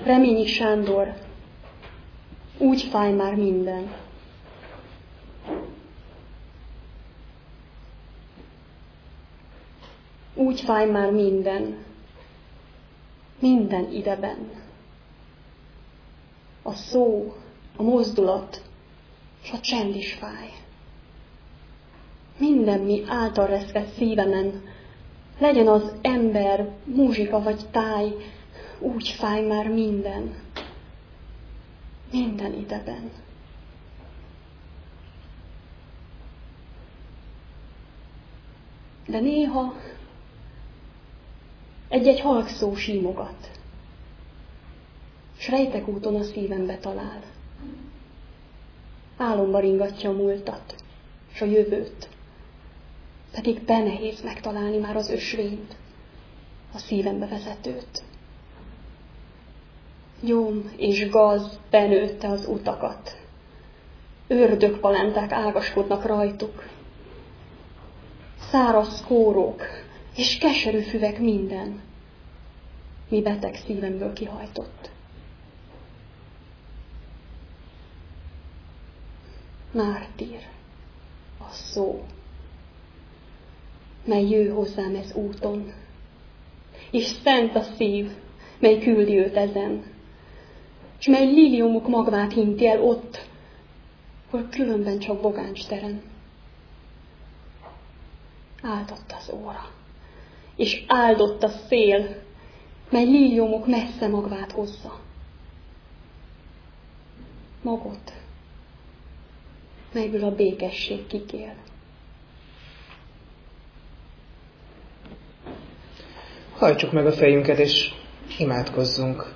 Reményi Sándor, úgy fáj már minden. Úgy fáj már minden. Minden ideben. A szó, a mozdulat, s a csend is fáj. Minden, mi által reszket szívemen, legyen az ember, muzsika vagy táj, úgy fáj már minden. Minden ideben. De néha egy-egy halk szó símogat, s rejtek úton a szívembe talál. Álomba ringatja a múltat, s a jövőt, pedig benehéz megtalálni már az ösvényt, a szívembe vezetőt. Gyom és gaz benőtte az utakat, ördögpalenták ágaskodnak rajtuk, száraz kórók és keserű füvek minden, mi beteg szívemből kihajtott. Mártír, a szó, mely jő hozzám ez úton, és szent a szív, mely küldi őt ezen, s mely liliomok magvát hinti el ott, hol különben csak bogáncs terem. Áldott az óra, és áldott a szél, mely liliomok messze magvát hozza. Magot, melyből a békesség kikél. Hajtsuk meg a fejünket, és imádkozzunk.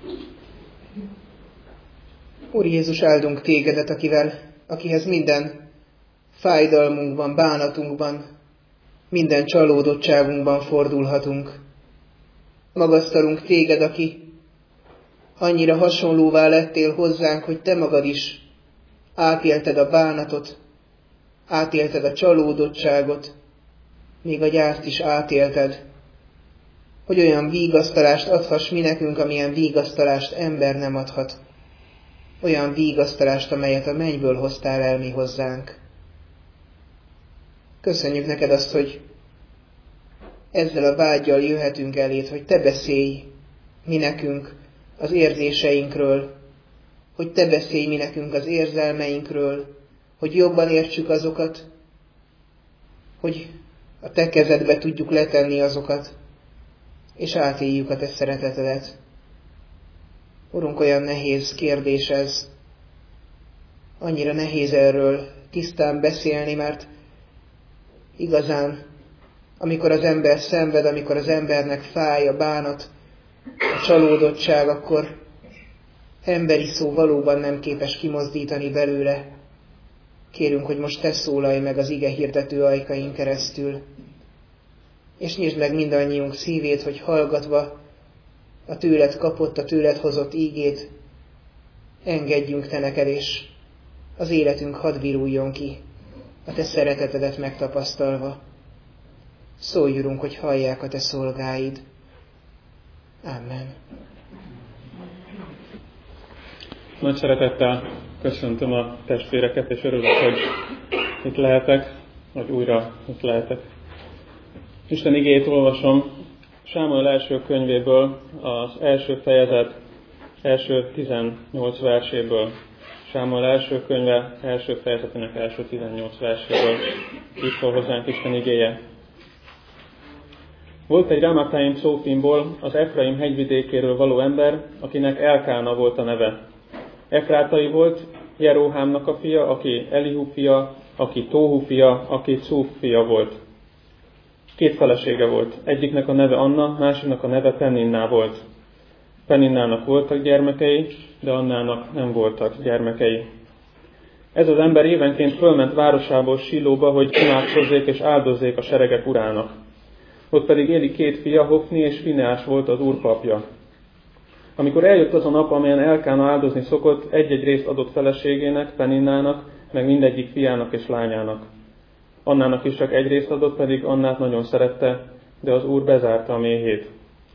Úr Jézus, áldunk tégedet, akihez minden fájdalmunkban, bánatunkban, minden csalódottságunkban fordulhatunk. Magasztalunk téged, aki annyira hasonlóvá lettél hozzánk, hogy te magad is átélted a bánatot, átélted a csalódottságot, még a gyászt is átélted, hogy olyan vigasztalást adhass mi nekünk, amilyen vigasztalást ember nem adhat. Olyan vigasztalást, amelyet a mennyből hoztál el mi hozzánk. Köszönjük neked azt, hogy ezzel a vággyal jöhetünk eléd, hogy te beszélj mi nekünk az érzéseinkről, hogy te beszélj mi nekünk az érzelmeinkről, hogy jobban értsük azokat, hogy a te kezedbe tudjuk letenni azokat, és átéljük a te szeretetedet. Urunk, olyan nehéz kérdés ez. Annyira nehéz erről tisztán beszélni, mert igazán, amikor az ember szenved, amikor az embernek fáj a bánat, a csalódottság, akkor emberi szó valóban nem képes kimozdítani belőle. Kérünk, hogy most te szólalj meg az ige hirdető ajkain keresztül, és nyisd meg mindannyiunk szívét, hogy hallgatva a tőled kapott, a tőled hozott ígét, engedjünk te neked, és az életünk hadd viruljon ki, a te szeretetedet megtapasztalva. Szólj, Urunk, hogy hallják a te szolgáid. Amen. Nagy szeretettel köszöntöm a testvéreket, és örülök, hogy itt lehetek, vagy újra itt lehetek. Isten igéjét olvasom Sámuel első könyvéből, az első fejezet első 18 verséből. Sámuel első könyve első fejezetének első 18 verséből. Így szól hozzánk Isten igéje. Volt egy Rámatáim Szófimból, az Efraim hegyvidékéről való ember, akinek Elkána volt a neve. Efrátai volt, Jeróhámnak a fia, aki Elihu fia, aki Tóhu fia, aki Cúf fia volt. 2 felesége volt. Egyiknek a neve Anna, másiknak a neve Penninná volt. Penninnának voltak gyermekei, de Annának nem voltak gyermekei. Ez az ember évenként fölment városából Silóba, hogy imádkozzék és áldozzék a seregek urának. Ott pedig Éli 2 fia, Hofni és Fineás volt az úr papja. Amikor eljött az a nap, amelyen Elkána áldozni szokott, egy-egy részt adott feleségének, Penninnának, meg mindegyik fiának és lányának. Annának is csak egy részt adott, pedig Annát nagyon szerette, de az úr bezárta a méhét.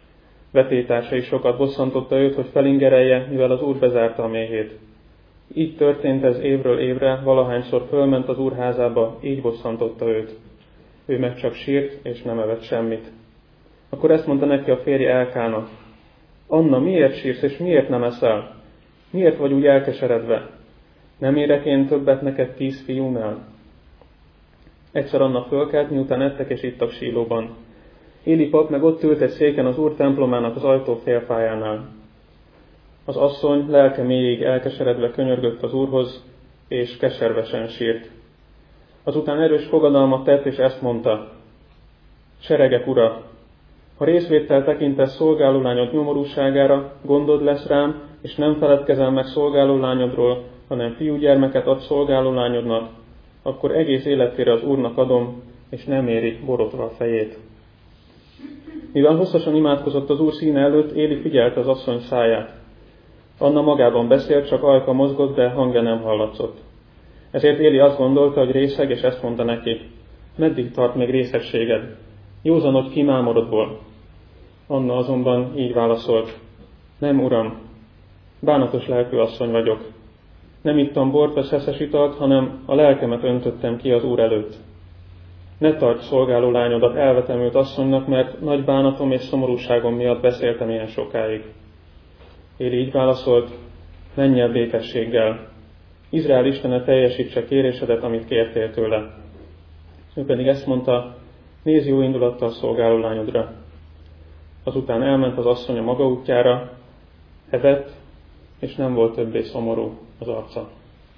Vetélytársai sokat bosszantotta őt, hogy felingerelje, mivel az Úr bezárta a méhét. Így történt ez évről évre, valahányszor fölment az Úr házába, így bosszantotta őt. Ő meg csak sírt, és nem evett semmit. Akkor ezt mondta neki a férje Elkána: Anna, miért sírsz, és miért nem eszel? Miért vagy úgy elkeseredve? Nem érek én többet neked 10 fiúnál? Egyszer Anna fölkelt, miután ettek és ittak Sílóban. Éli pap meg ott ült egy széken az Úr templomának az ajtó félfájánál. Az asszony lelke mélyig elkeseredve könyörgött az Úrhoz, és keservesen sírt. Azután erős fogadalmat tett, és ezt mondta: Seregek ura, ha részvéttel tekintesz szolgálólányod nyomorúságára, gondod lesz rám, és nem feledkezel meg szolgálólányodról, hanem fiúgyermeket ad szolgálólányodnak, akkor egész életére az Úrnak adom, és nem éri borotva a fejét. Mivel hosszasan imádkozott az Úr színe előtt, Éli figyelte az asszony száját. Anna magában beszélt, csak ajka mozgott, de hangja nem hallatszott. Ezért Éli azt gondolta, hogy részeg, és ezt mondta neki: Meddig tart még részegséged? Józanodj ki mámorodból. Anna azonban így válaszolt: Nem, uram, bánatos lelkű asszony vagyok. Nem ittam bort vagy szeszes italt, hanem a lelkemet öntöttem ki az Úr előtt. Ne tarts szolgáló lányodat elvetemült asszonynak, mert nagy bánatom és szomorúságom miatt beszéltem ilyen sokáig. Éli így válaszolt: Menj el békességgel. Izrael Istene teljesítse kérésedet, amit kértél tőle. Ő pedig ezt mondta: Nézz jó indulattal szolgáló lányodra. Azután elment az asszony a maga útjára, evett, és nem volt többé szomorú az arca.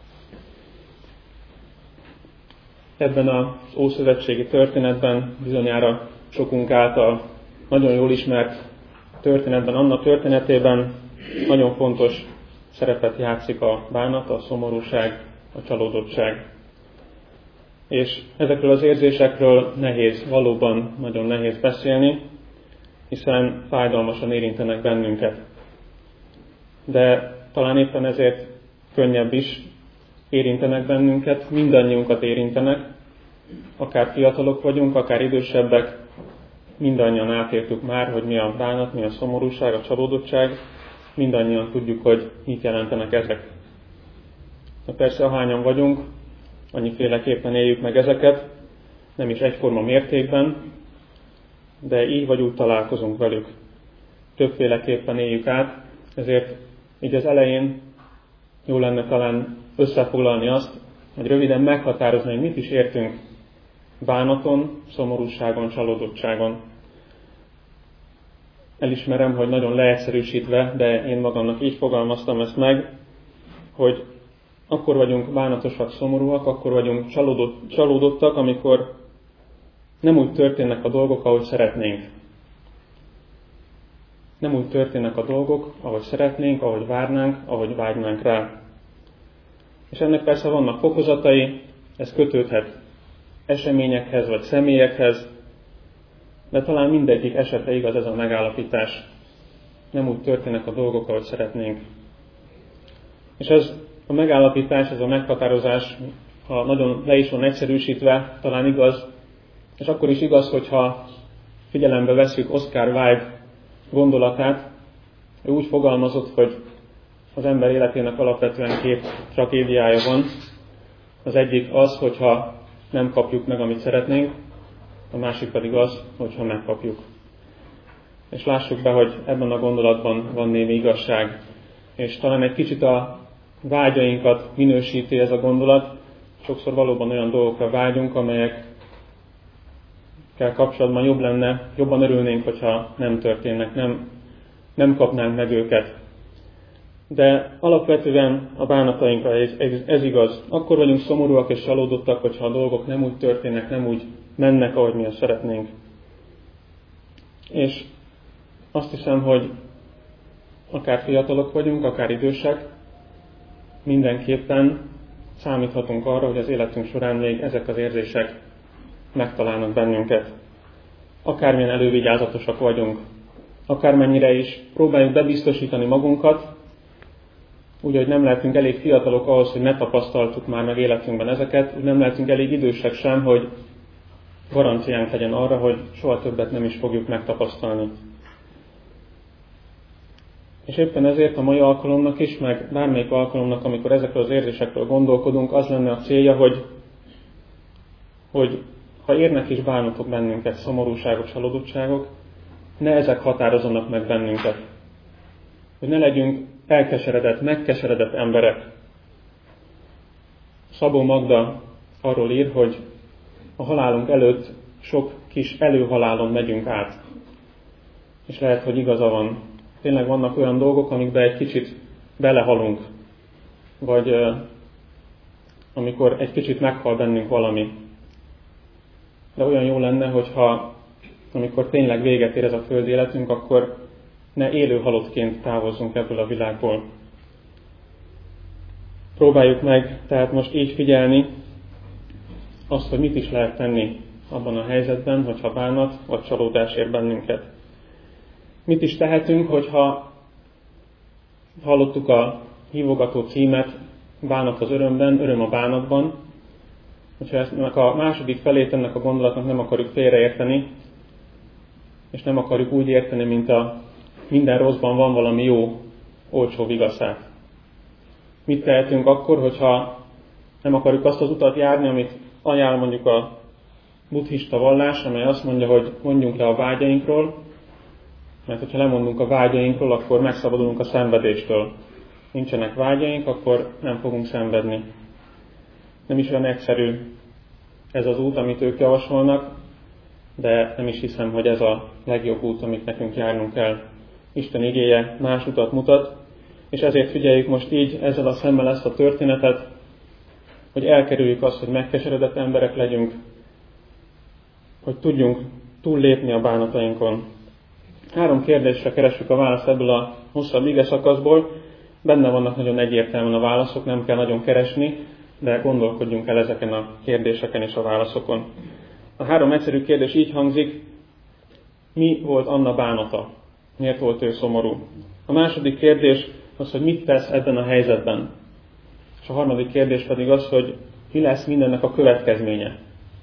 Ebben az ószövetségi történetben, bizonyára sokunk által nagyon jól ismert történetben, Anna történetében nagyon fontos szerepet játszik a bánat, a szomorúság, a csalódottság. És ezekről az érzésekről valóban nagyon nehéz beszélni, hiszen fájdalmasan érintenek bennünket. De talán éppen ezért könnyebb is, érintenek bennünket, mindannyiunkat érintenek, akár fiatalok vagyunk, akár idősebbek, mindannyian átéltük már, hogy mi a bánat, mi a szomorúság, a csalódottság, mindannyian tudjuk, hogy mit jelentenek ezek. De persze, ahányan vagyunk, annyiféleképpen éljük meg ezeket, nem is egyforma mértékben, de így vagy úgy találkozunk velük. Többféleképpen éljük át, ezért így az elején jó lenne talán összefoglalni azt, hogy röviden meghatározni, hogy mit is értünk bánaton, szomorúságon, csalódottságon. Elismerem, hogy nagyon leegyszerűsítve, de én magamnak így fogalmaztam ezt meg, hogy akkor vagyunk bánatosak, szomorúak, akkor vagyunk csalódottak, amikor nem úgy történnek a dolgok, ahogy szeretnénk. Nem úgy történnek a dolgok, ahogy szeretnénk, ahogy várnánk, ahogy vágynánk rá. És ennek persze vannak fokozatai, ez kötődhet eseményekhez vagy személyekhez, de talán mindegyik esetre igaz ez a megállapítás. Nem úgy történnek a dolgok, ahogy szeretnénk. És ez a megállapítás, ez a meghatározás, ha nagyon le is van egyszerűsítve, talán igaz, és akkor is igaz, hogyha figyelembe vesszük Oscar Wilde gondolatát. Ő úgy fogalmazott, hogy az ember életének alapvetően 2 tragédiája van. Az egyik az, hogyha nem kapjuk meg, amit szeretnénk, a másik pedig az, hogyha megkapjuk. És lássuk be, hogy ebben a gondolatban van némi igazság, és talán egy kicsit a vágyainkat minősíti ez a gondolat. Sokszor valóban olyan dolgokra vágyunk, amelyekkel kapcsolatban jobban örülnénk, hogyha nem történnek, nem kapnánk meg őket. De alapvetően a bánatainkra ez igaz. Akkor vagyunk szomorúak és csalódottak, hogyha a dolgok nem úgy történnek, nem úgy mennek, ahogy mi azt szeretnénk. És azt hiszem, hogy akár fiatalok vagyunk, akár idősek, mindenképpen számíthatunk arra, hogy az életünk során még ezek az érzések megtalálnak bennünket. Akármilyen elővigyázatosak vagyunk, akármennyire is próbáljuk bebiztosítani magunkat, úgy, hogy nem lehetünk elég fiatalok ahhoz, hogy ne tapasztaltuk már meg életünkben ezeket, úgy nem lehetünk elég idősek sem, hogy garanciánk legyen arra, hogy soha többet nem is fogjuk megtapasztalni. És éppen ezért a mai alkalomnak is, meg bármelyik alkalomnak, amikor ezekről az érzésekről gondolkodunk, az lenne a célja, hogy ha érnek is bánatok bennünket, szomorúságok, csalódottságok, ne ezek határozzanak meg bennünket. Hogy ne legyünk elkeseredett, megkeseredett emberek. Szabó Magda arról ír, hogy a halálunk előtt sok kis előhalálon megyünk át. És lehet, hogy igaza van. Tényleg vannak olyan dolgok, amikbe egy kicsit belehalunk. Vagy amikor egy kicsit meghal bennünk valami. De olyan jó lenne, hogyha amikor tényleg véget ér ez a földi életünk, akkor ne élő halottként távozzunk ebből a világból. Próbáljuk meg tehát most így figyelni azt, hogy mit is lehet tenni abban a helyzetben, hogyha bánat vagy csalódás ér bennünket. Mit is tehetünk, hogyha hallottuk a hívogató címet, bánat az örömben, öröm a bánatban. Hogyha ennek a második felét ennek a gondolatnak nem akarjuk félreérteni, és nem akarjuk úgy érteni, mint a minden rosszban van valami jó, olcsó vigaszát. Mit tehetünk akkor, hogyha nem akarjuk azt az utat járni, amit ajánl mondjuk a buddhista vallás, amely azt mondja, hogy mondjunk le a vágyainkról, mert hogyha lemondunk a vágyainkról, akkor megszabadulunk a szenvedéstől. Nincsenek vágyaink, akkor nem fogunk szenvedni. Nem is olyan egyszerű ez az út, amit ők javasolnak, de nem is hiszem, hogy ez a legjobb út, amit nekünk járnunk kell. Isten igéje más utat mutat, és ezért figyeljük most így ezzel a szemmel ezt a történetet, hogy elkerüljük azt, hogy megkeseredett emberek legyünk, hogy tudjunk túllépni a bánatainkon. 3 kérdésre keressük a választ ebből a hosszabb ige szakaszból. Benne vannak nagyon egyértelműen a válaszok, nem kell nagyon keresni, de gondolkodjunk el ezeken a kérdéseken és a válaszokon. A 3 egyszerű kérdés így hangzik: mi volt Anna bánata? Miért volt ő szomorú? A második kérdés az, hogy mit tesz ebben a helyzetben. És a harmadik kérdés pedig az, hogy mi lesz mindennek a következménye.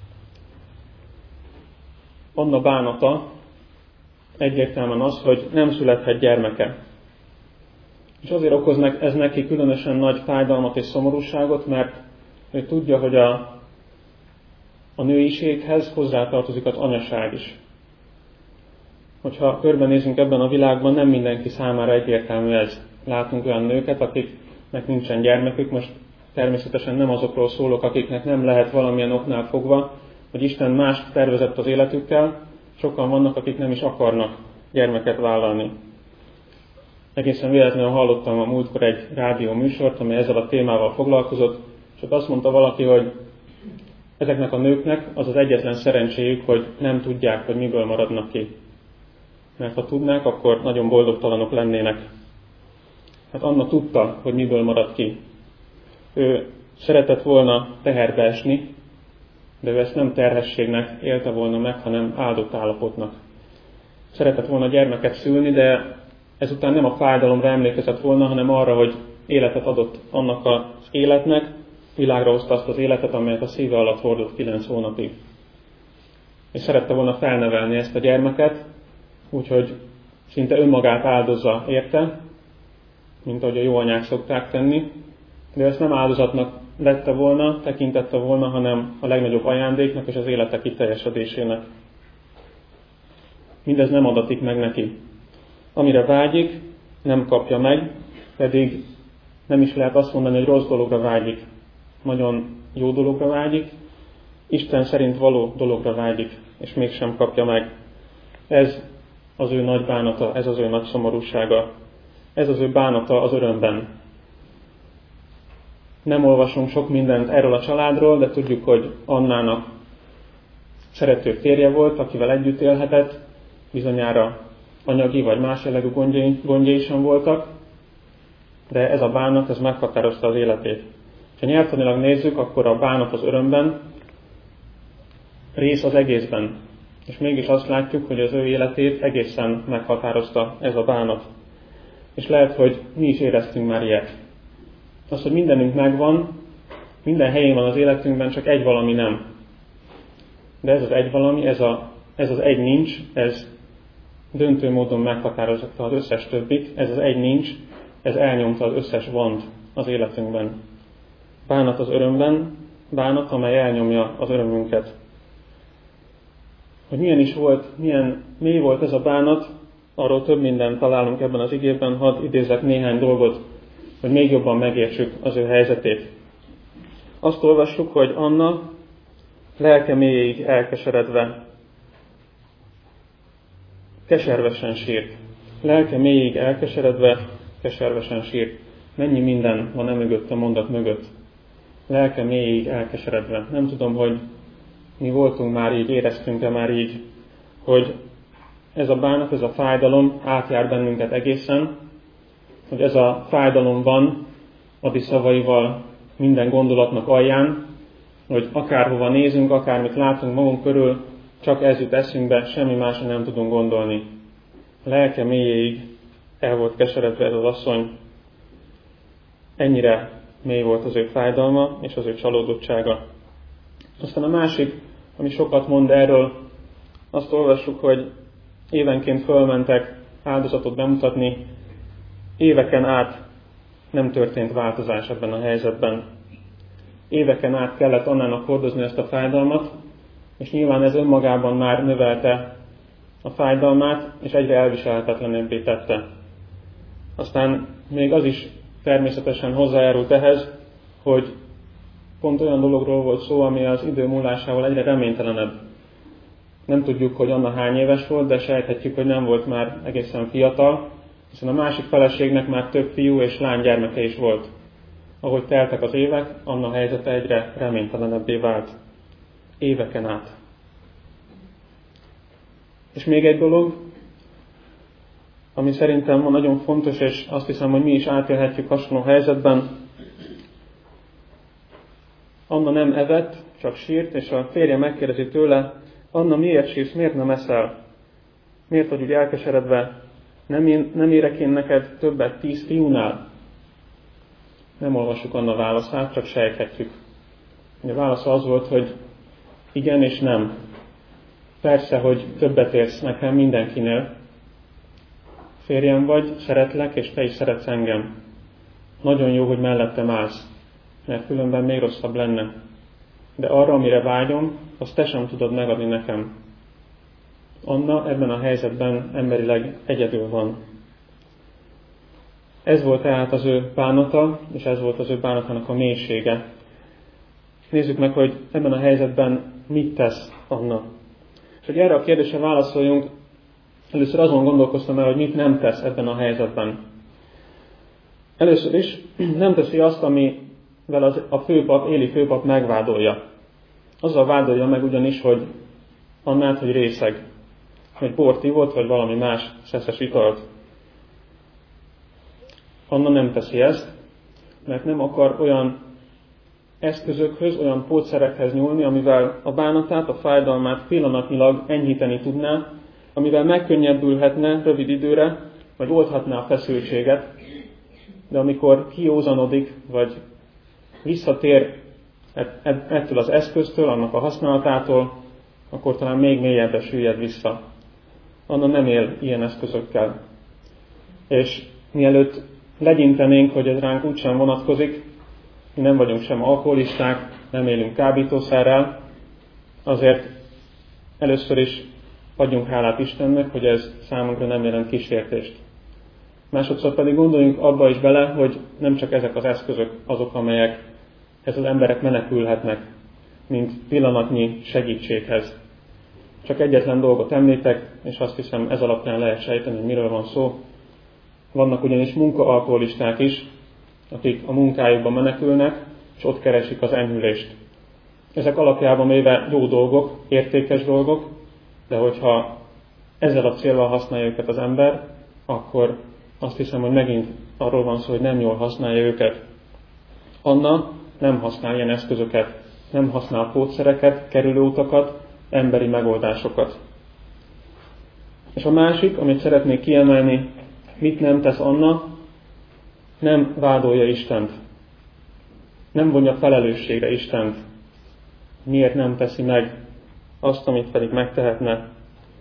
Anna bánata egyértelműen az, hogy nem születhet gyermeke. És azért okoz ez neki különösen nagy fájdalmat és szomorúságot, mert ő tudja, hogy a nőiséghez hozzátartozik az anyaság is. Hogyha körbenézünk ebben a világban, nem mindenki számára egyértelmű ez. Látunk olyan nőket, akiknek nincsen gyermekük, most természetesen nem azokról szólok, akiknek nem lehet valamilyen oknál fogva, hogy Isten mást tervezett az életükkel, sokan vannak, akik nem is akarnak gyermeket vállalni. Egészen véletlenül hallottam a múltkor egy rádió műsort, amely ezzel a témával foglalkozott, és ott azt mondta valaki, hogy ezeknek a nőknek az az egyetlen szerencséjük, hogy nem tudják, hogy miből maradnak ki. Mert ha tudnák, akkor nagyon boldogtalanok lennének. Hát Anna tudta, hogy miből marad ki. Ő szeretett volna teherbe esni, de ő ezt nem terhességnek élte volna meg, hanem áldott állapotnak. Szeretett volna gyermeket szülni, de ezután nem a fájdalomra emlékezett volna, hanem arra, hogy életet adott annak az életnek, világra hozta azt az életet, amelyet a szíve alatt hordott 9 hónapig. És szerette volna felnevelni ezt a gyermeket, úgyhogy szinte önmagát áldozza érte, mint ahogy a jó anyák szokták tenni, de ezt nem áldozatnak vette volna, tekintette volna, hanem a legnagyobb ajándéknak és az élete kiteljesedésének. Mindez nem adatik meg neki. Amire vágyik, nem kapja meg, pedig nem is lehet azt mondani, hogy rossz dologra vágyik. Nagyon jó dologra vágyik, Isten szerint való dologra vágyik, és mégsem kapja meg. Ez az ő nagy bánata, ez az ő nagy szomorúsága. Ez az ő bánata az örömben. Nem olvasunk sok mindent erről a családról, de tudjuk, hogy Annának szerető férje volt, akivel együtt élhetett, bizonyára anyagi vagy más jellegű gondjai sem voltak, de ez a bánat, ez meghatározta az életét. Ha nyelvtanilag nézzük, akkor a bánat az örömben rész az egészben. És mégis azt látjuk, hogy az ő életét egészen meghatározta ez a bánat. És lehet, hogy mi is éreztünk már ilyet. Az, hogy mindenünk megvan, minden helyén van az életünkben, csak egy valami nem. De ez az egy valami, ez az egy nincs, ez döntő módon meghatározta az összes többit, ez az egy nincs, ez elnyomta az összes vont az életünkben. Bánat az örömben, bánat, amely elnyomja az örömünket. Hogy milyen is volt, milyen mély volt ez a bánat, arról több mindent találunk ebben az igében, hadd idézek néhány dolgot, hogy még jobban megértsük az ő helyzetét. Azt olvassuk, hogy Anna lelke mélyéig elkeseredve, keservesen sírt. Lelke mélyéig elkeseredve, keservesen sírt. Mennyi minden van mögött a mondat mögött. Lelke mélyéig elkeseredve. Nem tudom, hogy mi voltunk már így, éreztünk-e már így, hogy ez a bánat, ez a fájdalom átjár bennünket egészen, hogy ez a fájdalom van Adi szavaival minden gondolatnak alján, hogy akárhova nézünk, akármit látunk magunk körül, csak ez jut eszünkbe, semmi másra nem tudunk gondolni. Lelke mélyéig el volt keseredve ez az asszony. Ennyire mély volt az ő fájdalma és az ő csalódottsága. Aztán a másik, ami sokat mond erről, azt olvassuk, hogy évenként fölmentek áldozatot bemutatni, éveken át nem történt változás ebben a helyzetben. Éveken át kellett Annának hordozni ezt a fájdalmat, és nyilván ez önmagában már növelte a fájdalmát, és egyre elviselhetetlenebbé tette. Aztán még az is természetesen hozzájárult ehhez, hogy pont olyan dologról volt szó, ami az idő múlásával egyre reménytelenebb. Nem tudjuk, hogy Anna hány éves volt, de sejthetjük, hogy nem volt már egészen fiatal, hiszen a másik feleségnek már több fiú és lány gyermeke is volt. Ahogy teltek az évek, Anna helyzete egyre reménytelenebbé vált. Éveken át. És még egy dolog, ami szerintem nagyon fontos, és azt hiszem, hogy mi is átélhetjük hasonló helyzetben. Anna nem evett, csak sírt, és a férje megkérdezi tőle, Anna, miért sírsz, miért nem eszel? Miért vagy úgy elkeseredve? Nem érek én neked többet 10 fiúnál? Nem olvassuk Anna válaszát, csak sejthetjük. A válasza az volt, hogy igen és nem. Persze, hogy többet érsz nekem mindenkinél. Férjem vagy, szeretlek, és te is szeretsz engem. Nagyon jó, hogy mellettem állsz, mert különben még rosszabb lenne. De arra, amire vágyom, azt te sem tudod megadni nekem. Anna ebben a helyzetben emberileg egyedül van. Ez volt tehát az ő bánata, és ez volt az ő bánatának a mélysége. Nézzük meg, hogy ebben a helyzetben mit tesz Anna. És hogy erre a kérdésre válaszoljunk, először azon gondolkoztam el, hogy mit nem tesz ebben a helyzetben. Először is nem teszi azt, amivel a főpap, Éli főpap megvádolja. Azzal vádolja meg ugyanis, hogy Annát, hogy részeg, hogy bort ivott, vagy valami más szeszes italt. Anna nem teszi ezt, mert nem akar olyan eszközökhöz, olyan pótszerekhez nyúlni, amivel a bánatát, a fájdalmát pillanatnyilag enyhíteni tudná, amivel megkönnyebbülhetne rövid időre, vagy oldhatná a feszültséget, de amikor kiózanodik, vagy visszatér ettől az eszköztől, annak a használatától, akkor talán még mélyebbre süllyed vissza. Anna nem él ilyen eszközökkel. És mielőtt legyintenénk, hogy ez ránk úgysem vonatkozik, mi nem vagyunk sem alkoholisták, nem élünk kábítószerrel, azért először is adjunk hálát Istennek, hogy ez számunkra nem jelent kísértést. Másodszor pedig gondoljunk abba is bele, hogy nem csak ezek az eszközök azok, amelyekhez az emberek menekülhetnek, mint pillanatnyi segítséghez. Csak egyetlen dolgot említek, és azt hiszem ez alapján lehet sejteni, hogy miről van szó. Vannak ugyanis munkaalkoholisták is, akik a munkájukban menekülnek, és ott keresik az enyhülést. Ezek alapjában véve jó dolgok, értékes dolgok, de hogyha ezzel a céllal használja őket az ember, akkor azt hiszem, hogy megint arról van szó, hogy nem jól használja őket. Anna nem használ ilyen eszközöket, nem használ pótszereket, kerülőutakat, emberi megoldásokat. És a másik, amit szeretnék kiemelni, mit nem tesz Anna, nem vádolja Istent. Nem vonja felelősségre Istent. Miért nem teszi meg azt, amit pedig megtehetne.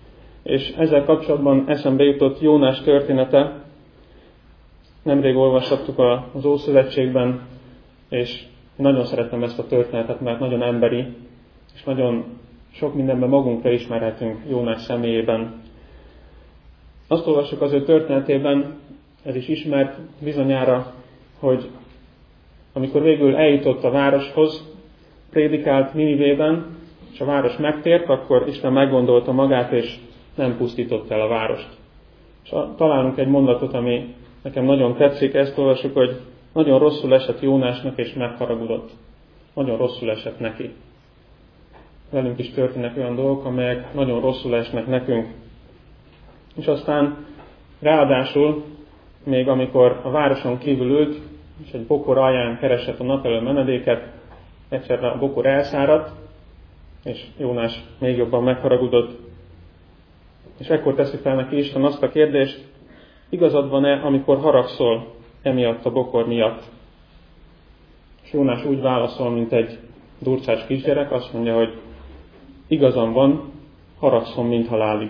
És ezzel kapcsolatban eszembe jutott Jónás története. Nemrég olvashattuk az Ószövetségben, és nagyon szeretem ezt a történetet, mert nagyon emberi, és nagyon sok mindenben magunkra ismerhetünk Jónás személyében. Azt olvassuk az ő történetében, ez is ismert bizonyára, hogy amikor végül eljutott a városhoz, prédikált Ninivében, és a város megtért, akkor Isten meggondolta magát, és nem pusztított el a várost. És találunk egy mondatot, ami nekem nagyon tetszik, ezt olvassuk, hogy nagyon rosszul esett Jónásnak, és megharagudott. Nagyon rosszul esett neki. Velünk is történnek olyan dolgok, amelyek nagyon rosszul esnek nekünk. És aztán ráadásul, még amikor a városon kívül ült, és egy bokor alján keresett a napelő menedéket, egyszerre a bokor elszáradt, és Jónás még jobban megharagudott. És ekkor teszi fel neki Isten azt a kérdést, igazad van-e, amikor haragszol emiatt a bokor miatt? És Jónás úgy válaszol, mint egy durcás kisgyerek, azt mondja, hogy igazam van, haragszom, mint halálig.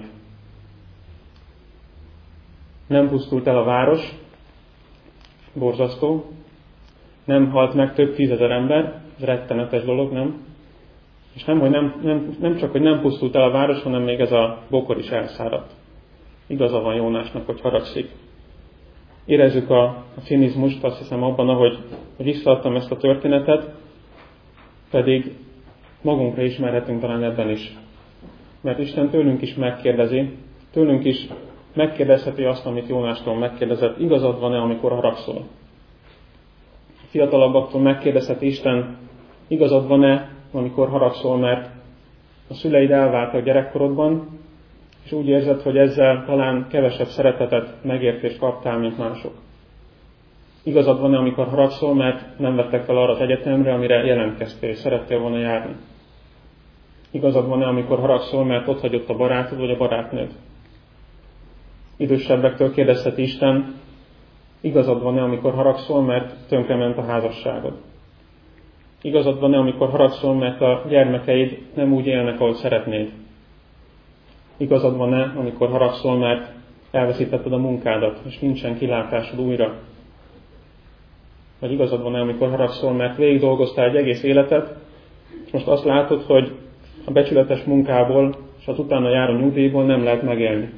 Nem pusztult el a város, borzasztó, nem halt meg több 10 000 ember, ez rettenetes dolog, nem? És nem csak, hogy nem pusztult el a város, hanem még ez a bokor is elszáradt. Igaza van Jónásnak, hogy haragszik. Érezzük a cinizmust, azt hiszem abban, ahogy visszaadtam ezt a történetet, pedig magunkra ismerhetünk talán ebben is. Mert Isten tőlünk is megkérdezi, tőlünk is megkérdezheti azt, amit Jónástól megkérdezett, igazad van-e, amikor haragszol? Fiatalabbaktól megkérdezheti Isten, igazad van-e, amikor haragszol, mert a szüleid elváltak gyerekkorodban, és úgy érzed, hogy ezzel talán kevesebb szeretetet, megértést kaptál, mint mások. Igazad van-e, amikor haragszol, mert nem vettek fel arra az egyetemre, amire jelentkeztél, és szerettél volna járni? Igazad van-e, amikor haragszol, mert ott hagyott a barátod, vagy a barátnőd? Idősebbektől kérdezheti Isten, igazad van-e, amikor haragszol, mert tönkrement a házasságod? Igazad van-e, amikor haragszol, mert a gyermekeid nem úgy élnek, ahogy szeretnéd? Igazad van-e, amikor haragszol, mert elveszítetted a munkádat, és nincsen kilátásod újra? Vagy igazad van-e, amikor haragszol, mert végig dolgoztál egy egész életet, és most azt látod, hogy a becsületes munkából és az utána járó nyugdíjból nem lehet megélni?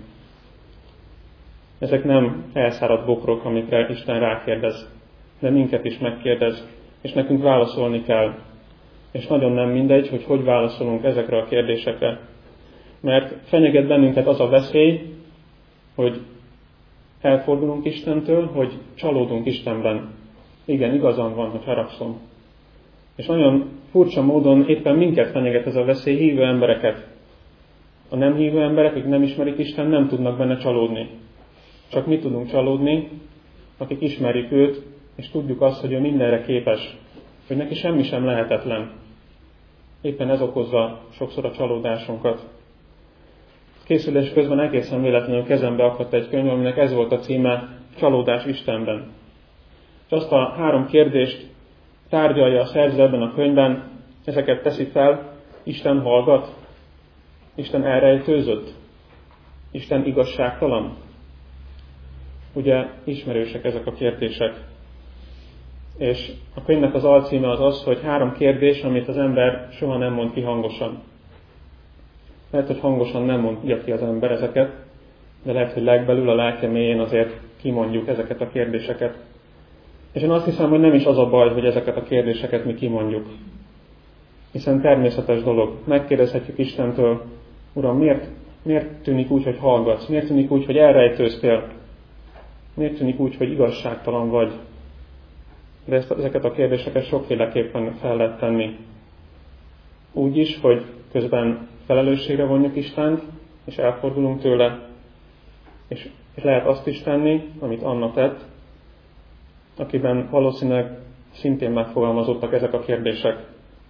Ezek nem elszáradt bokrok, amikre Isten rákérdez, de minket is megkérdez, és nekünk válaszolni kell. És nagyon nem mindegy, hogy válaszolunk ezekre a kérdésekre. Mert fenyeget bennünket az a veszély, hogy elfordulunk Istentől, hogy csalódunk Istenben. Igen, igazam van, hogy haragszom. És nagyon furcsa módon éppen minket fenyeget ez a veszély, hívő embereket. A nem hívő emberek, akik nem ismerik Isten, nem tudnak benne csalódni. Csak mi tudunk csalódni, akik ismerjük őt, és tudjuk azt, hogy ő mindenre képes, hogy neki semmi sem lehetetlen. Éppen ez okozza sokszor a csalódásunkat. Készülés közben egészen véletlenül kezembe akadt egy könyv, aminek ez volt a címe, Csalódás Istenben. És azt a 3 kérdést tárgyalja a szerző ebben a könyvben, ezeket teszi fel, Isten hallgat, Isten elrejtőzött, Isten igazságtalan. Ugye ismerősek ezek a kérdések. És a könyvnek az alcíme az, hogy 3 kérdés, amit az ember soha nem mond ki hangosan. Lehet, hogy hangosan nem mondja ki az ember ezeket, de lehet, hogy legbelül a lelke mélyén azért kimondjuk ezeket a kérdéseket. És én azt hiszem, hogy nem is az a baj, hogy ezeket a kérdéseket mi kimondjuk. Hiszen természetes dolog. Megkérdezhetjük Istentől, Uram, miért tűnik úgy, hogy hallgatsz? Miért tűnik úgy, hogy elrejtőztél? Miért tűnik úgy, hogy igazságtalan vagy? De ezeket a kérdéseket sokféleképpen fel lehet tenni. Úgy is, hogy közben felelősségre vonjuk Istent, és elfordulunk tőle, és lehet azt is tenni, amit Anna tett, akiben valószínűleg szintén megfogalmazottak ezek a kérdések.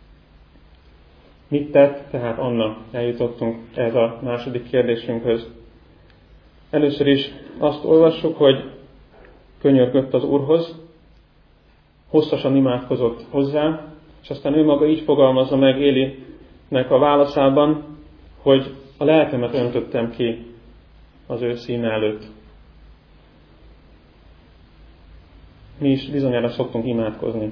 Mit tett tehát Anna? Eljutottunk ehhez a második kérdésünkhöz. Először is azt olvassuk, hogy könyörgött az Úrhoz, hosszasan imádkozott hozzá, és aztán ő maga így fogalmazza meg Élinek a válaszában, hogy a lelkemet öntöttem ki az ő színe előtt. Mi is bizonyára szoktunk imádkozni.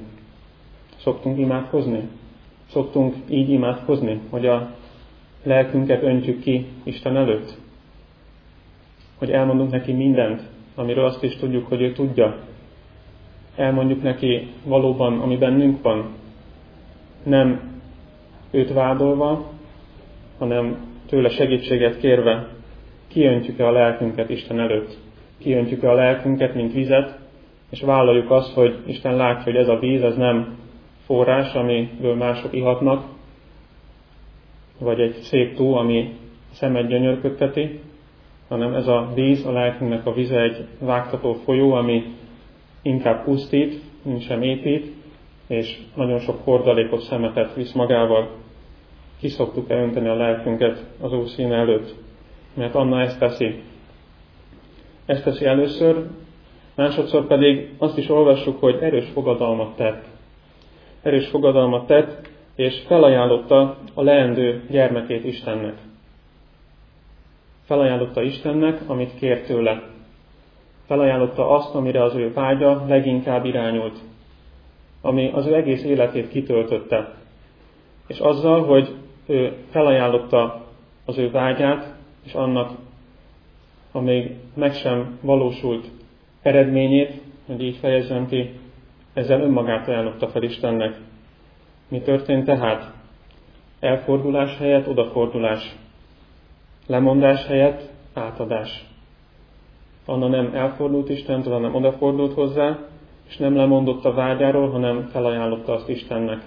Szoktunk így imádkozni, hogy a lelkünket öntjük ki Isten előtt. Hogy elmondunk neki mindent, amiről azt is tudjuk, hogy ő tudja. Elmondjuk neki valóban, ami bennünk van. Nem őt vádolva, hanem tőle segítséget kérve. Kiöntjük-e a lelkünket Isten előtt? Kiöntjük-e a lelkünket, mint vizet, és vállaljuk azt, hogy Isten látja, hogy ez a víz, ez nem forrás, amiből mások ihatnak, vagy egy szép tó, ami a szemet gyönyörködteti, hanem ez a víz, a lelkünknek a vize egy vágtató folyó, ami inkább pusztít, mint sem épít, és nagyon sok hordalékos szemetet visz magával. Ki szoktuk elönteni a lelkünket az Úr színe előtt, mert Anna ezt teszi. Ezt teszi először, másodszor pedig azt is olvassuk, hogy erős fogadalmat tett. Erős fogadalmat tett, és felajánlotta a leendő gyermekét Istennek. Felajánlotta Istennek, amit kért tőle. Felajánlotta azt, amire az ő vágya leginkább irányult, ami az ő egész életét kitöltötte. És azzal, hogy ő felajánlotta az ő vágyát, és annak a még meg sem valósult eredményét, hogy így fejezzem ki, ezzel önmagát ajánlotta fel Istennek. Mi történt tehát? Elfordulás helyett odafordulás. Lemondás helyett átadás. Anna nem elfordult Istentől, hanem odafordult hozzá, és nem lemondott a vágyáról, hanem felajánlotta azt Istennek.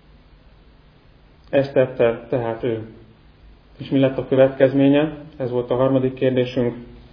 Ezt tette tehát ő. És mi lett a következménye? Ez volt a harmadik kérdésünk.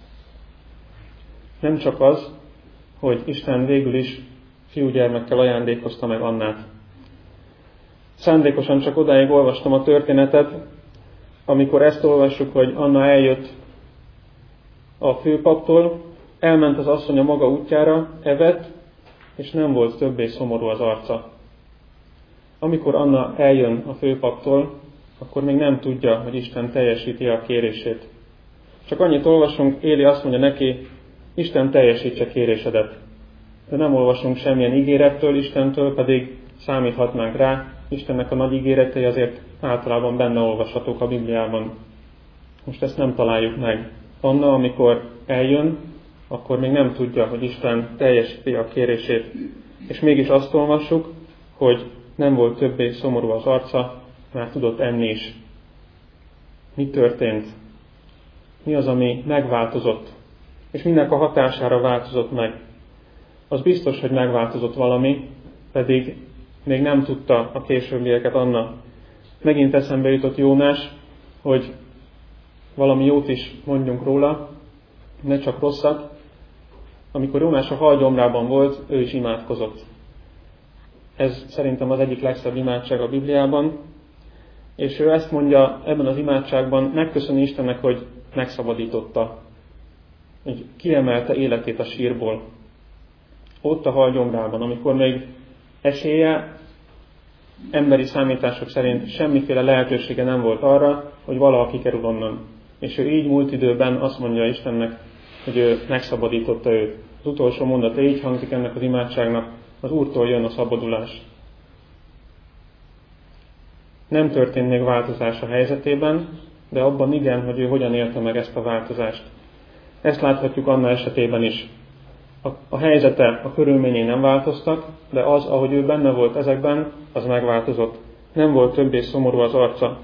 Nem csak az, hogy Isten végül is fiúgyermekkel ajándékozta meg Annát. Szándékosan csak odáig olvastam a történetet, amikor ezt olvassuk, hogy Anna eljött a főpaptól, elment az asszony a maga útjára, evett, és nem volt többé szomorú az arca. Amikor Anna eljön a főpaptól, akkor még nem tudja, hogy Isten teljesíti a kérését. Csak annyit olvasunk, Éli azt mondja neki, Isten teljesítse kérésedet. De nem olvasunk semmilyen ígérettől Istentől, pedig számíthatnánk rá, Istennek a nagy ígéretei azért általában benne olvashatók a Bibliában. Most ezt nem találjuk meg. Anna, amikor eljön, akkor még nem tudja, hogy Isten teljesíti a kérését. És mégis azt olvassuk, hogy nem volt többé szomorú az arca, mert tudott enni is. Mi történt? Mi az, ami megváltozott? És minek a hatására változott meg? Az biztos, hogy megváltozott valami, pedig még nem tudta a későbbieket Anna. Megint eszembe jutott Jónás, hogy valami jót is mondjunk róla, ne csak rosszat. Amikor Jónás a halgyomrában volt, ő is imádkozott. Ez szerintem az egyik legszebb imádság a Bibliában. És ő ezt mondja ebben az imádságban, megköszöni Istennek, hogy megszabadította, hogy kiemelte életét a sírból. Ott a halgyomrában, amikor még esélye, emberi számítások szerint semmiféle lehetősége nem volt arra, hogy valaha kikerül onnan. És ő így múlt időben azt mondja Istennek, hogy ő megszabadította őt. Az utolsó mondata így hangzik ennek az imádságnak, az Úrtól jön a szabadulás. Nem történt még változás a helyzetében, de abban igen, hogy ő hogyan élte meg ezt a változást. Ezt láthatjuk Anna esetében is. A helyzete, a körülményei nem változtak, de az, ahogy ő benne volt ezekben, az megváltozott. Nem volt többé szomorú az arca,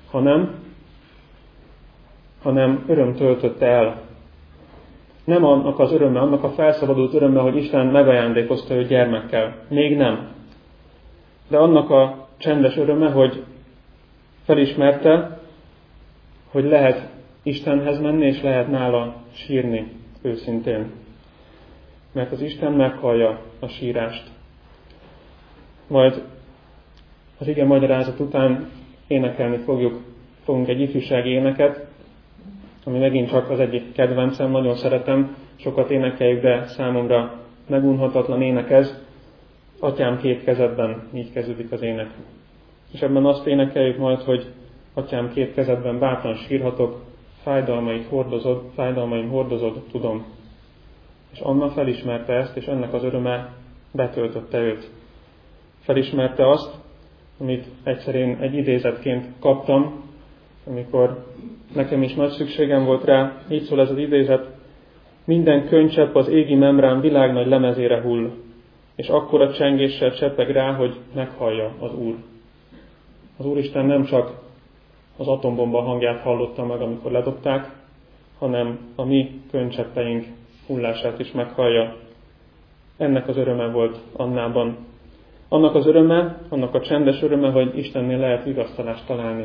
hanem öröm töltötte el. Nem annak az öröme, annak a felszabadult öröme, hogy Isten megajándékozta őt gyermekkel. Még nem. De annak a csendes öröme, hogy felismerte, hogy lehet Istenhez menni, és lehet nála sírni őszintén. Mert az Isten meghallja a sírást. Majd az ige magyarázat után énekelni fogunk egy ifjúsági éneket, ami megint csak az egyik kedvencem, nagyon szeretem, sokat énekeljük, de számomra megunhatatlan ének ez. Atyám két kezedben, így kezdődik az ének. És ebben azt énekeljük majd, hogy Atyám két kezedben bátran sírhatok, fájdalmaim hordozod, tudom. És Anna felismerte ezt, és ennek az öröme betöltötte őt. Felismerte azt, amit egyszer én egy idézetként kaptam, amikor nekem is nagy szükségem volt rá. Így szól ez az idézet: minden könycsepp az égi membrán világnagy lemezére hull, és akkora csengéssel cseppeg rá, hogy meghallja az Úr. Az Úristen nem csak az atombomba hangját hallotta meg, amikor ledobták, hanem a mi könycseppeink hullását is meghallja. Ennek az öröme volt Annában. Annak az öröme, annak a csendes öröme, hogy Istennél lehet vigasztalást találni.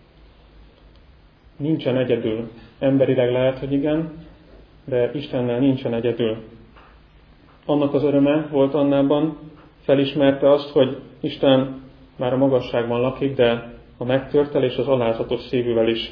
Nincsen egyedül. Emberileg lehet, hogy igen, de Istennel nincsen egyedül. Annak az öröme volt Annában, felismerte azt, hogy Isten már a magasságban lakik, de a megtörtel és az alázatos szívűvel is.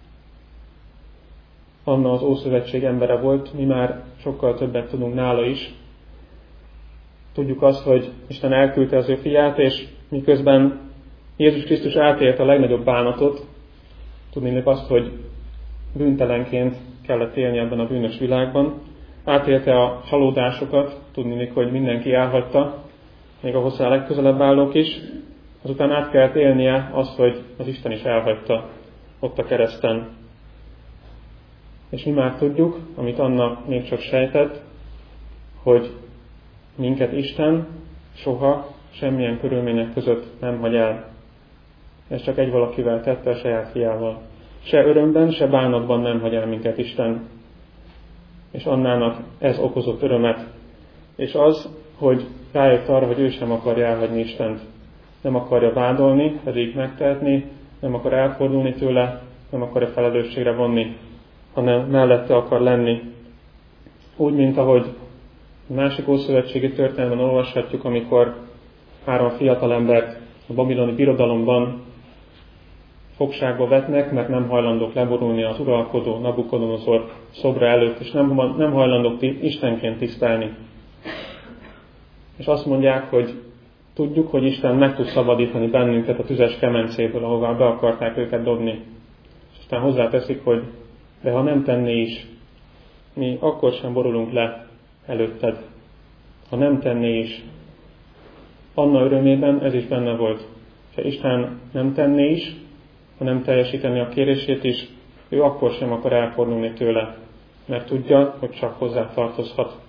Anna az Ószövetség embere volt, mi már sokkal többet tudunk nála is. Tudjuk azt, hogy Isten elküldte az ő fiát, és miközben Jézus Krisztus átélte a legnagyobb bánatot, tudnék azt, hogy bűntelenként kellett élni ebben a bűnös világban, átélte a csalódásokat, tudnék, hogy mindenki elhagyta, még a hozzá legközelebb állók is, azután át kellett élnie azt, hogy az Isten is elhagyta ott a kereszten. És mi már tudjuk, amit Anna még csak sejtett, hogy minket Isten soha, semmilyen körülmények között nem hagy el. Ez csak egy valakivel tette, a saját fiával. Se örömben, se bánatban nem hagy el minket Isten. És Annának ez okozott örömet. És az, hogy rájött arra, hogy ő sem akarja elhagyni Istent. Nem akarja vádolni, pedig megtehetni, nem akar elfordulni tőle, nem akarja felelősségre vonni, hanem mellette akar lenni. Úgy, mint ahogy a másik ószövetségi történetben olvashatjuk, amikor 3 fiatalembert a babiloni birodalomban fogságba vetnek, mert nem hajlandók leborulni az uralkodó Nabukodonozor szobra előtt, és nem hajlandók Istenként tisztelni. És azt mondják, hogy tudjuk, hogy Isten meg tud szabadítani bennünket a tüzes kemencéből, ahová be akarták őket dobni. És aztán hozzáteszik, hogy de ha nem tenné is, mi akkor sem borulunk le előtted. Ha nem tenné is. Anna örömében ez is benne volt. Ha Isten nem tenné is, ha nem teljesíteni a kérését is, ő akkor sem akar elfordulni tőle, mert tudja, hogy csak hozzá tartozhat.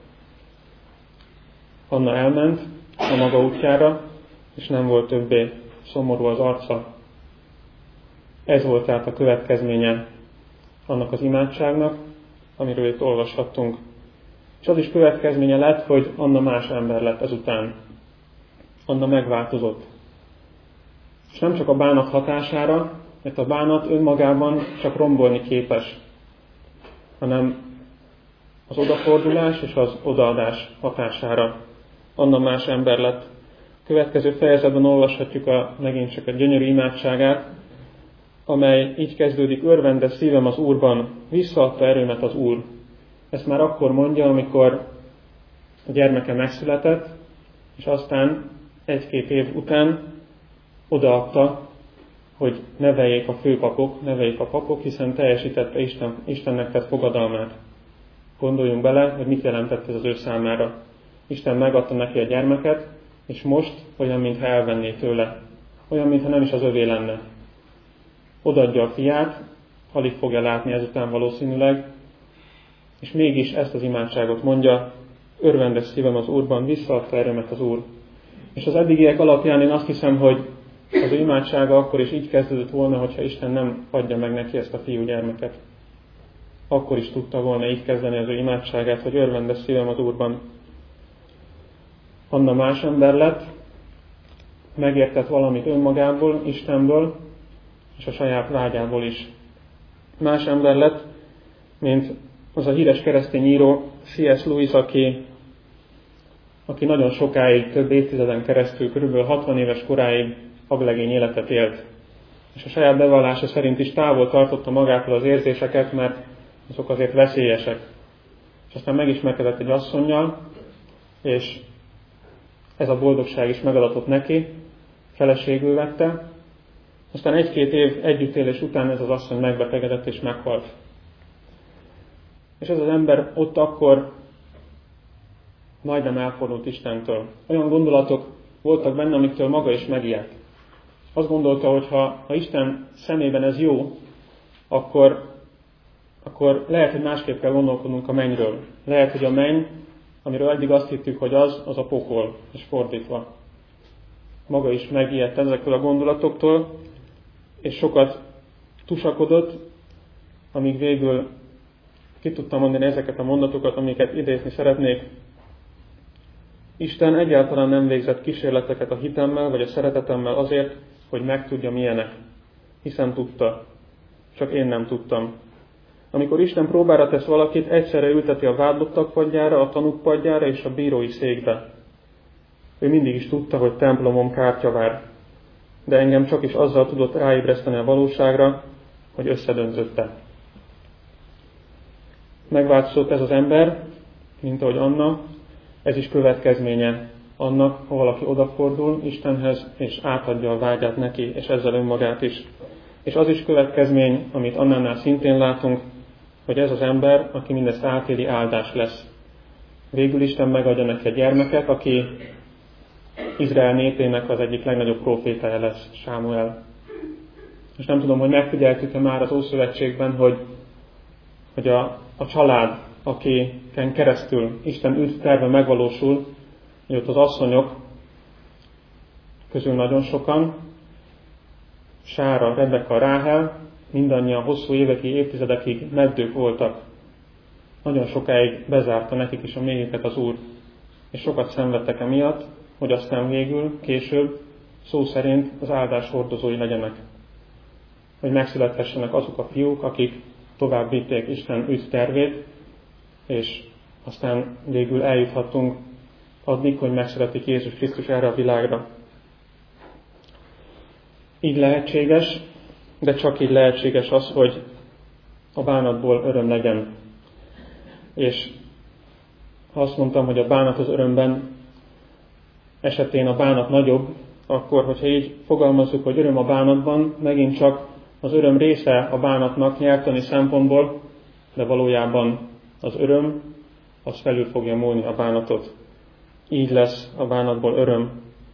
Anna elment a maga útjára, és nem volt többé szomorú az arca. Ez volt tehát a következménye annak az imádságnak, amiről itt olvashattunk. És az is következménye lett, hogy Anna más ember lett ezután. Anna megváltozott. És nem csak a bánat hatására, mert a bánat önmagában csak rombolni képes, hanem az odafordulás és az odaadás hatására Anna más ember lett. A következő fejezetben olvashatjuk megint csak a gyönyörű imádságát, amely így kezdődik: örvende szívem az Úrban, visszaadta erőmet az Úr. Ezt már akkor mondja, amikor a gyermeke megszületett, és aztán 1-2 év után odaadta, hogy neveljék a főpapok, neveljék a papok, hiszen teljesítette Istennek tett fogadalmát. Gondoljunk bele, hogy mit jelentett ez az ő számára. Isten megadta neki a gyermeket, és most olyan, mintha elvenné tőle. Olyan, mintha nem is az övé lenne. Odaadja a fiát, alig fogja látni ezután valószínűleg, és mégis ezt az imádságot mondja: örvendes szívem az Úrban, visszaadta erőmet az Úr. És az eddigiek alapján én azt hiszem, hogy az ő imádsága akkor is így kezdődött volna, hogyha Isten nem adja meg neki ezt a fiúgyermeket. Akkor is tudta volna így kezdeni az ő imádságát, hogy örvendes szívem az Úrban. Anna más ember lett, megértett valamit önmagából, Istenből, és a saját vágyából is. Más ember lett, mint az a híres keresztény író C.S. Lewis, aki nagyon sokáig, több évtizeden keresztül, körülbelül 60 éves koráig aglegény életet élt. És a saját bevallása szerint is távol tartotta magától az érzéseket, mert azok azért veszélyesek. És aztán megismerkedett egy asszonnyal, és ez a boldogság is megadatott neki, feleségül vette. Aztán 1-2 év együttélés után ez az asszony megbetegedett és meghalt. És ez az ember ott akkor majdnem elfordult Istentől. Olyan gondolatok voltak benne, amiktől maga is megijedt. Azt gondolta, hogy ha Isten szemében ez jó, akkor lehet, hogy másképp kell gondolkodnunk a mennyről. Lehet, hogy a menny, amiről eddig azt hittük, hogy az a pokol, és fordítva. Maga is megijedt ezekről a gondolatoktól, és sokat tusakodott, amíg végül ki tudtam mondani ezeket a mondatokat, amiket idézni szeretnék. Isten egyáltalán nem végzett kísérleteket a hitemmel vagy a szeretetemmel azért, hogy megtudja milyenek. Hiszen tudta. Csak én nem tudtam. Amikor Isten próbára tesz valakit, egyszerre ülteti a vádlottak padjára, a tanúk padjára és a bírói székbe. Ő mindig is tudta, hogy templomom kártya vár. De engem csak is azzal tudott ráébreszteni a valóságra, hogy összedöntötte. Megváltozott ez az ember, mint ahogy Anna, ez is következménye annak, ha valaki odafordul Istenhez, és átadja a vágyát neki, és ezzel önmagát is. És az is következmény, amit Annánál szintén látunk, hogy ez az ember, aki mindezt átéli, áldás lesz. Végül Isten megadja neki egy gyermeket, aki Izrael népének az egyik legnagyobb prófétája lesz, Sámuel. És nem tudom, hogy megfigyeltük-e már az Ószövetségben, hogy a család, akiken keresztül Isten üdv terve megvalósul, hogy ott az asszonyok közül nagyon sokan, Sára, Rebeka, Ráhel, mindannyian hosszú évekig, évtizedekig meddők voltak. Nagyon sokáig bezárta nekik is a mélyüket az Úr, és sokat szenvedtek emiatt, hogy aztán végül, később, szó szerint az áldás hordozói legyenek. Hogy megszülethessenek azok a fiúk, akik tovább vitték Isten üdv tervét, és aztán végül eljuthatunk addig, hogy megszületik Jézus Krisztus erre a világra. Így lehetséges, de csak így lehetséges az, hogy a bánatból öröm legyen. És ha azt mondtam, hogy a bánat az örömben esetén a bánat nagyobb, akkor, hogyha így fogalmazzuk, hogy öröm a bánatban, megint csak az öröm része a bánatnak nyelvtani szempontból, de valójában az öröm, az felül fogja múlni a bánatot. Így lesz a bánatból öröm.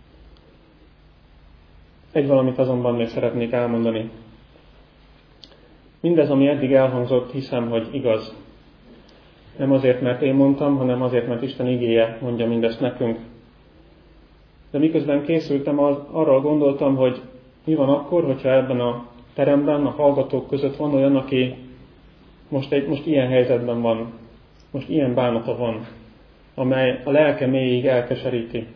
Egy valamit azonban még szeretnék elmondani. Mindez, ami eddig elhangzott, hiszem, hogy igaz. Nem azért, mert én mondtam, hanem azért, mert Isten igéje mondja mindezt nekünk. De miközben készültem, arra gondoltam, hogy mi van akkor, hogyha ebben a teremben, a hallgatók között van olyan, aki most ilyen helyzetben van, most ilyen bánata van, amely a lelke mélyig elkeseríti.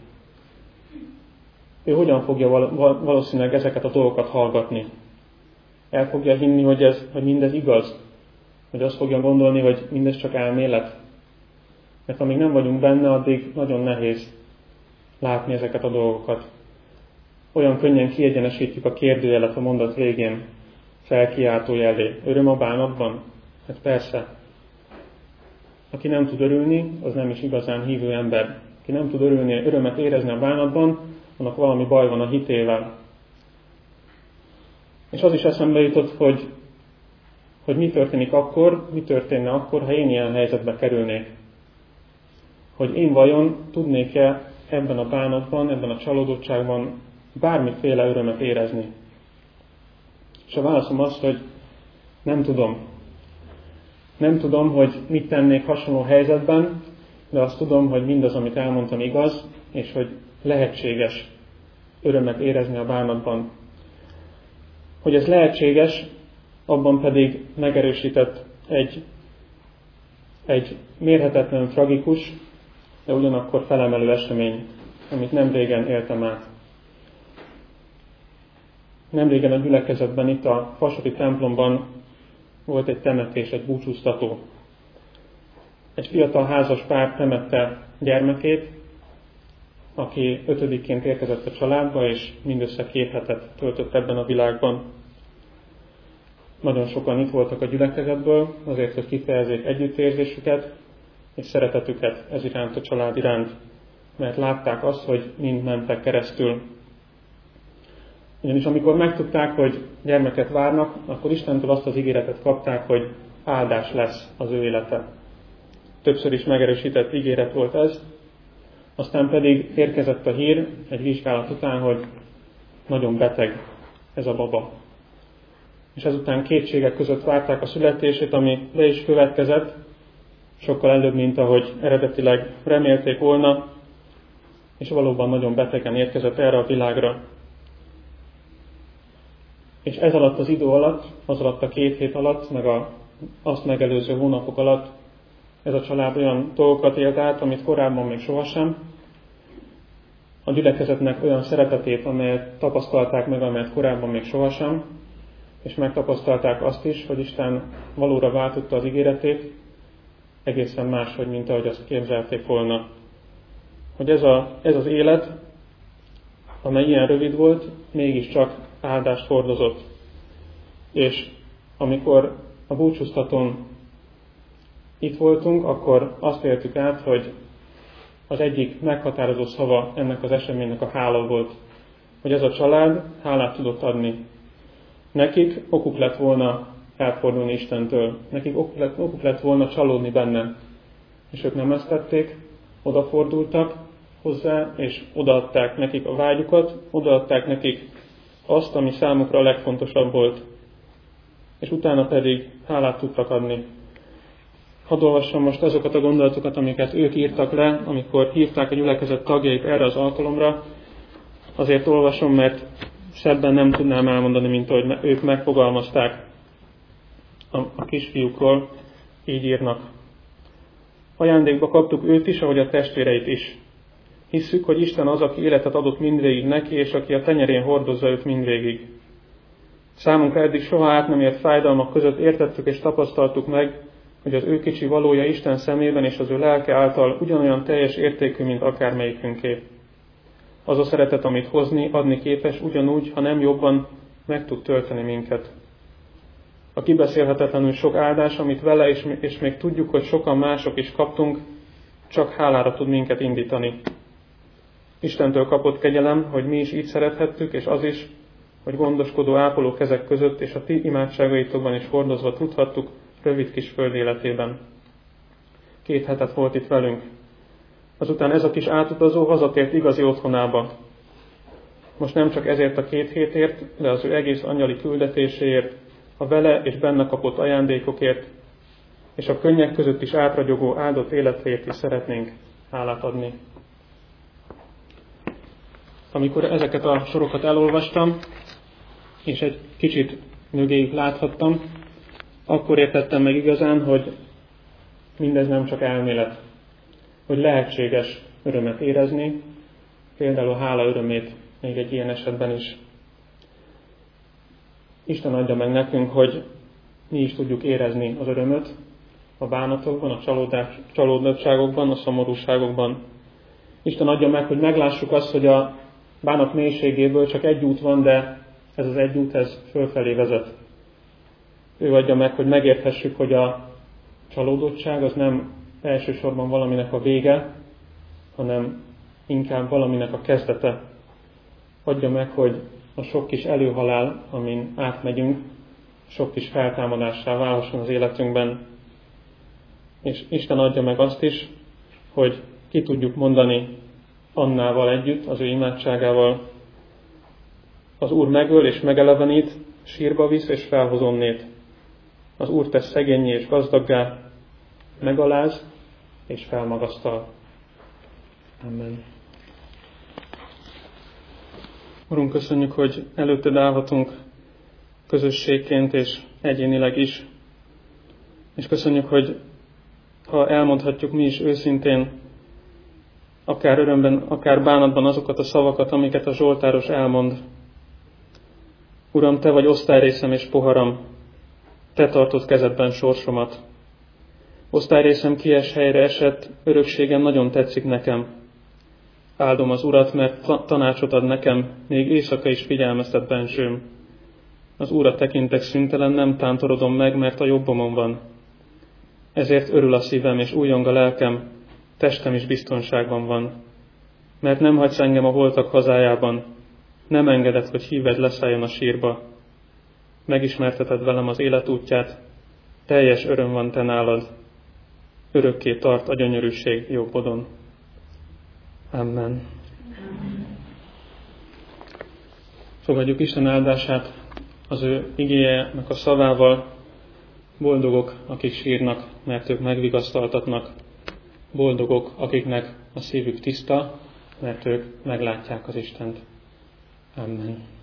Ő hogyan fogja valószínűleg ezeket a dolgokat hallgatni? El fogja hinni, hogy mindez igaz? Hogy azt fogja gondolni, hogy mindez csak elmélet? Mert amíg nem vagyunk benne, addig nagyon nehéz látni ezeket a dolgokat. Olyan könnyen kiegyenesítjük a kérdőjelet a mondat végén, felkiáltó jelé. Öröm a bánatban? Hát persze. Aki nem tud örülni, az nem is igazán hívő ember. Aki nem tud örömet érezni a bánatban, annak valami baj van a hitével. És az is eszembe jutott, hogy mi történne akkor, ha én ilyen helyzetbe kerülnék. Hogy én vajon tudnék-e ebben a bánatban, ebben a csalódottságban bármiféle örömet érezni. És a válaszom az, hogy nem tudom. Nem tudom, hogy mit tennék hasonló helyzetben, de azt tudom, hogy mindaz, amit elmondtam, igaz, és hogy lehetséges örömet érezni a bánatban. Hogy ez lehetséges, abban pedig megerősített egy mérhetetlen tragikus, de ugyanakkor felemelő esemény, amit nem régen éltem át. Nemrégen a gyülekezetben, itt a Fasori templomban volt egy temetés, egy búcsúztató. Egy fiatal házas pár temette gyermekét, aki 5-ként érkezett a családba, és mindössze 2 hetet töltött ebben a világban. Nagyon sokan itt voltak a gyülekezetből, azért, hogy kifejezzék együttérzésüket és szeretetüket ez iránt, a család iránt, mert látták azt, hogy mind mentek keresztül. Ugyanis amikor megtudták, hogy gyermeket várnak, akkor Istentől azt az ígéretet kapták, hogy áldás lesz az ő élete. többször is megerősített ígéret volt ez. Aztán pedig érkezett a hír egy vizsgálat után, hogy nagyon beteg ez a baba. És ezután kétségek között várták a születését, ami le is következett, sokkal előbb, mint ahogy eredetileg remélték volna, és valóban nagyon betegen érkezett erre a világra. És ez alatt az idő alatt, az alatt a 2 hét alatt, meg azt megelőző hónapok alatt ez a család olyan dolgokat élt át, amit korábban még sohasem. A gyülekezetnek olyan szeretetét, amelyet tapasztalták meg, amelyet korábban még sohasem, és megtapasztalták azt is, hogy Isten valóra váltotta az ígéretét, egészen máshogy, mint ahogy azt képzelték volna. Hogy ez az élet, amely ilyen rövid volt, mégiscsak áldást hordozott. És amikor a búcsúztatón itt voltunk, akkor azt éltük át, hogy az egyik meghatározó szava ennek az eseménynek a hála volt. Hogy ez a család hálát tudott adni. Nekik okuk lett volna elfordulni Istentől. Nekik okuk lett volna csalódni benne. És ők nem ezt tették, odafordultak hozzá, és odaadták nekik a vágyukat, odaadták nekik azt, ami számukra a legfontosabb volt. És utána pedig hálát tudtak adni. Hadd olvassam most azokat a gondolatokat, amiket ők írtak le, amikor hívták a gyülekezet tagjait erre az alkalomra. Azért olvasom, mert szebben nem tudnám elmondani, mint ahogy ők megfogalmazták a kisfiúkról, így írnak. Ajándékba kaptuk őt is, ahogy a testvéreit is. Hisszük, hogy Isten az, aki életet adott mindvégig neki, és aki a tenyerén hordozza őt mindvégig. Számunkra eddig soha át nem ért fájdalmak között értettük és tapasztaltuk meg, hogy az ő kicsi valója Isten szemében és az ő lelke által ugyanolyan teljes értékű, mint akármelyikünké. Az a szeretet, amit hozni, adni képes, ugyanúgy, ha nem jobban, meg tud tölteni minket. A kibeszélhetetlenül sok áldás, amit vele, és még tudjuk, hogy sokan mások is kaptunk, csak hálára tud minket indítani. Istentől kapott kegyelem, hogy mi is így szerethettük, és az is, hogy gondoskodó, ápoló kezek között, és a ti imádságaitokban is hordozva tudhattuk rövid kis földéletében. 2 hetet volt itt velünk. Azután ez a kis átutazó hazatért igazi otthonába. Most nem csak ezért a 2 hétért, de az ő egész angyali küldetéséért, a vele és benne kapott ajándékokért, és a könnyek között is átragyogó áldott életéért is szeretnénk hálát adni. Amikor ezeket a sorokat elolvastam, és egy kicsit mögéjük láthattam, akkor értettem meg igazán, hogy mindez nem csak elmélet, hogy lehetséges örömet érezni, például a hála örömét még egy ilyen esetben is. Isten adja meg nekünk, hogy mi is tudjuk érezni az örömöt a bánatokban, a csalódottságokban, a szomorúságokban. Isten adja meg, hogy meglássuk azt, hogy a bánat mélységéből csak egy út van, de ez az egy út, ez fölfelé vezet. Ő adja meg, hogy megérthessük, hogy a csalódottság az nem elsősorban valaminek a vége, hanem inkább valaminek a kezdete. Adja meg, hogy a sok kis előhalál, amin átmegyünk, sok kis feltámadássá válhasson az életünkben. És Isten adja meg azt is, hogy ki tudjuk mondani Annával együtt, az ő imádságával: az Úr megöl és megelevenít, sírba visz és felhoz onnét. Az Úr tesz szegénnyé és gazdaggá, megaláz és felmagasztal. Amen. Urunk, köszönjük, hogy előtted állhatunk közösségként és egyénileg is. És köszönjük, hogy ha elmondhatjuk mi is őszintén, akár örömben, akár bánatban azokat a szavakat, amiket a Zsoltáros elmond. Uram, te vagy osztályrészem és poharam, te tartod kezedben sorsomat. Osztályrészem kies helyre esett, örökségem nagyon tetszik nekem. Áldom az Urat, mert tanácsot ad nekem, még éjszaka is figyelmeztet bensőm. Az Úrra tekintek szüntelen, nem tántorodom meg, mert a jobbomon van. Ezért örül a szívem és újjong a lelkem, testem is biztonságban van. Mert nem hagysz engem a holtak hazájában, nem engeded, hogy híved leszálljon a sírba. Megismerteted velem az élet útját, teljes öröm van te nálad. örökké tart a gyönyörűség jobbodon. Amen. Fogadjuk Isten áldását az ő igéjének a szavával. Boldogok, akik sírnak, mert ők megvigasztaltatnak. Boldogok, akiknek a szívük tiszta, mert ők meglátják az Istent. Amen.